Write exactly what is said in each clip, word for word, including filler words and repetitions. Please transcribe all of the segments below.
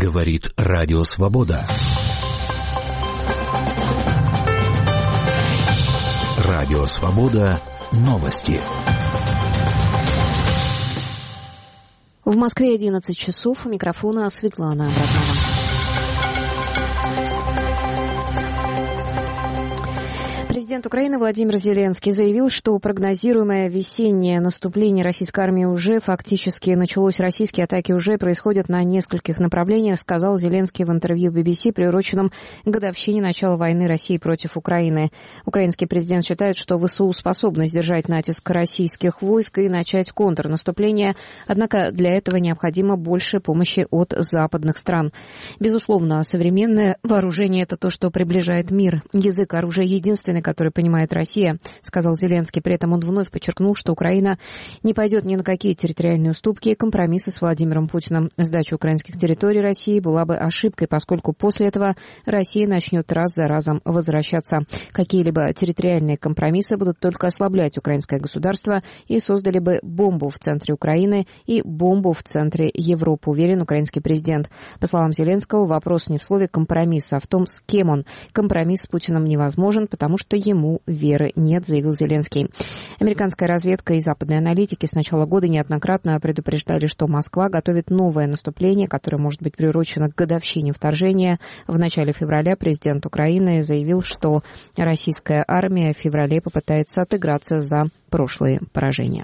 Говорит Радио Свобода. Радио Свобода. Новости. В Москве одиннадцать часов. У микрофона Светлана Абрахамова. Президент Украины Владимир Зеленский заявил, что прогнозируемое весеннее наступление российской армии уже фактически началось. Российские атаки уже происходят на нескольких направлениях, сказал Зеленский в интервью би би си, приуроченном к годовщине начала войны России против Украины. Украинский президент считает, что ВСУ способны сдержать натиск российских войск и начать контрнаступление, однако для этого необходимо больше помощи от западных стран. Безусловно, современное вооружение – это то, что приближает мир. Язык оружия единственный, который понимает Россия, сказал Зеленский. При этом он вновь подчеркнул, что Украина не пойдет ни на какие территориальные уступки и компромиссы с Владимиром Путиным. Сдача украинских территорий России была бы ошибкой, поскольку после этого Россия начнет раз за разом возвращаться. Какие-либо территориальные компромиссы будут только ослаблять украинское государство и создали бы бомбу в центре Украины и бомбу в центре Европы, уверен украинский президент. По словам Зеленского, вопрос не в слове компромисса, а в том, с кем он. Компромисс с Путиным невозможен, потому что ему веры нет, заявил Зеленский. Американская разведка и западные аналитики с начала года неоднократно предупреждали, что Москва готовит новое наступление, которое может быть приурочено к годовщине вторжения. В начале февраля президент Украины заявил, что российская армия в феврале попытается отыграться за прошлые поражения.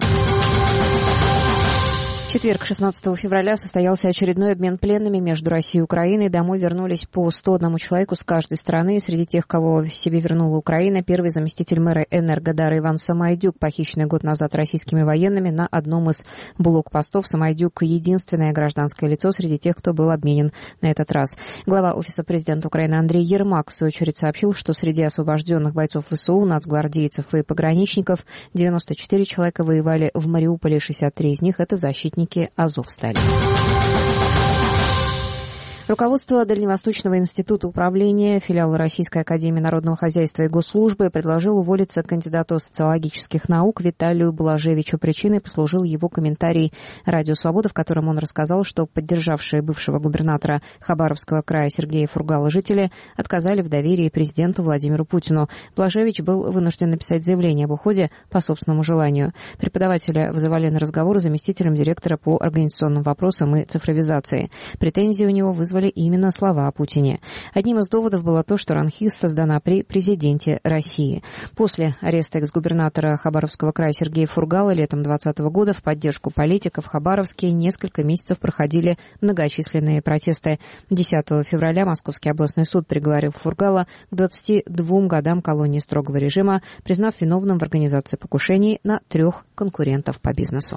В четверг, шестнадцатого февраля, состоялся очередной обмен пленными между Россией и Украиной. Домой вернулись по сто одному человеку с каждой стороны. Среди тех, кого себе вернула Украина, первый заместитель мэра Энергодара Иван Самайдюк, похищенный год назад российскими военными на одном из блокпостов. Самайдюк — единственное гражданское лицо среди тех, кто был обменен на этот раз. Глава Офиса президента Украины Андрей Ермак, в свою очередь, сообщил, что среди освобожденных бойцов ВСУ, нацгвардейцев и пограничников девяносто четыре человека воевали в Мариуполе, шестьдесят три из них — это защитники Азовстали. Руководство Дальневосточного института управления, филиала Российской академии народного хозяйства и госслужбы, предложил уволиться кандидату социологических наук Виталию Блажевичу. Причиной послужил его комментарий «Радио Свобода», в котором он рассказал, что поддержавшие бывшего губернатора Хабаровского края Сергея Фургала жители отказали в доверии президенту Владимиру Путину. Блажевич был вынужден написать заявление об уходе по собственному желанию. Преподавателя вызывали на разговор заместителем директора по организационным вопросам и цифровизации. Претензии у него вызвали именно слова о Путине. Одним из доводов было то, что РАНХИС создана при президенте России. После ареста экс-губернатора Хабаровского края Сергея Фургала летом двадцатого года в поддержку политиков в Хабаровске несколько месяцев проходили многочисленные протесты. десятого февраля Московский областной суд приговорил Фургала к двадцати двум годам колонии строгого режима, признав виновным в организации покушений на трех конкурентов по бизнесу.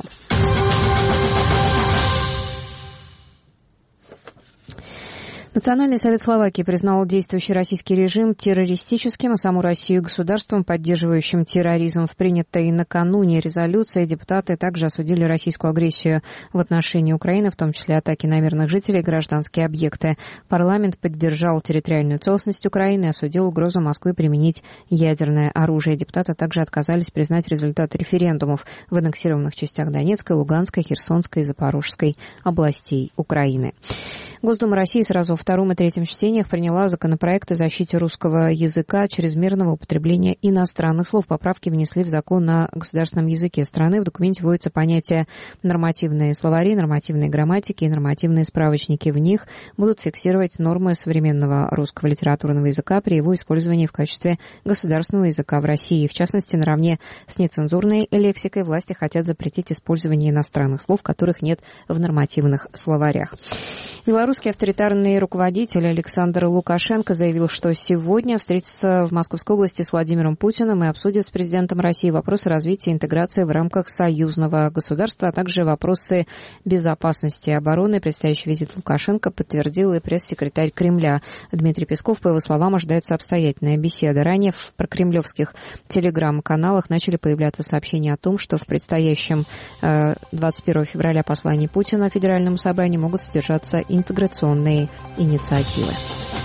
Национальный совет Словакии признал действующий российский режим террористическим, а саму Россию государством, поддерживающим терроризм. В принятой накануне резолюции депутаты также осудили российскую агрессию в отношении Украины, в том числе атаки на мирных жителей и гражданские объекты. Парламент поддержал территориальную целостность Украины и осудил угрозу Москвы применить ядерное оружие. Депутаты также отказались признать результаты референдумов в аннексированных частях Донецкой, Луганской, Херсонской и Запорожской областей Украины. Госдума России сразу в втором и третьем чтениях приняла законопроект о защите русского языка, чрезмерного употребления иностранных слов. Поправки внесли в закон на государственном языке страны. В документе вводятся понятия нормативные словари, нормативные грамматики и нормативные справочники. В них будут фиксировать нормы современного русского литературного языка при его использовании в качестве государственного языка в России. В частности, наравне с нецензурной лексикой власти хотят запретить использование иностранных слов, которых нет в нормативных словарях. Белорусский авторитарный руководитель Александр Лукашенко заявил, что сегодня встретится в Московской области с Владимиром Путиным и обсудит с президентом России вопросы развития и интеграции в рамках союзного государства, а также вопросы безопасности и обороны. Предстоящий визит Лукашенко подтвердил и пресс-секретарь Кремля Дмитрий Песков. По его словам, ожидается обстоятельная беседа. Ранее в прокремлевских телеграм-каналах начали появляться сообщения о том, что в предстоящем двадцать первого февраля послании Путина Федеральному собранию могут содержаться интеграционные инициативы.